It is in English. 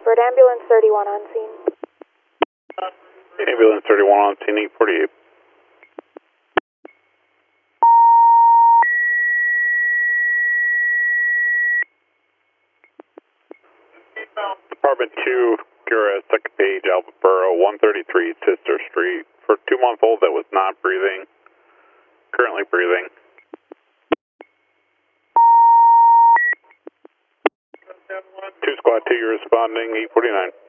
Bedford, ambulance 31 on scene. Ambulance 31 on scene, 848. Department 2, Cura, second page, Albaboro, 133 Sister Street. For a 2-month-old that was not breathing, currently breathing. 2 Squad 2, you're responding, 849.